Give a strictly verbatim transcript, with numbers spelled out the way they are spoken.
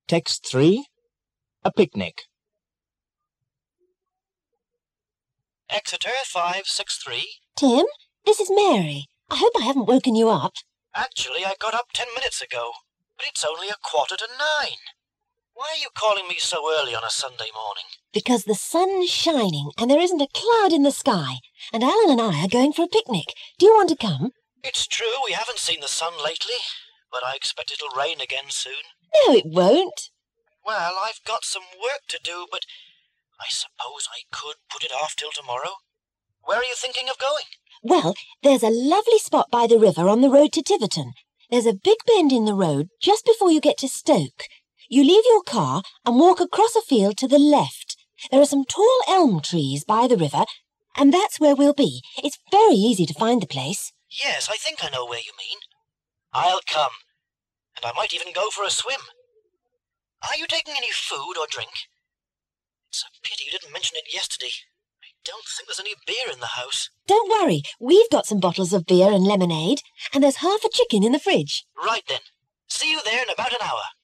Text three. A picnic. Exeter five six three. Tim, this is Mary. I hope I haven't woken you up. Actually, I got up ten minutes ago, but it's only a quarter to nine. Why are you calling me so early on a Sunday morning? Because the sun's shining and there isn't a cloud in the sky, and Alan and I are going for a picnic. Do you want to come? It's true we haven't seen the sun lately, but I expect it'll rain again soon. No, it won't. Well, I've got some work to do, but I suppose I could put it off till tomorrow. Where are you thinking of going? Well, there's a lovely spot by the river on the road to Tiverton. There's a big bend in the road just before you get to Stoke. You leave your car and walk across a field to the left. There are some tall elm trees by the river, and that's where we'll be. It's very easy to find the place. Yes, I think I know where you mean. I'll come, and I might even go for a swim. Are you taking any food or drink? It's a pity you didn't mention it yesterday. I don't think there's any beer in the house. Don't worry, we've got some bottles of beer and lemonade, and there's half a chicken in the fridge. Right then. See you there in about an hour.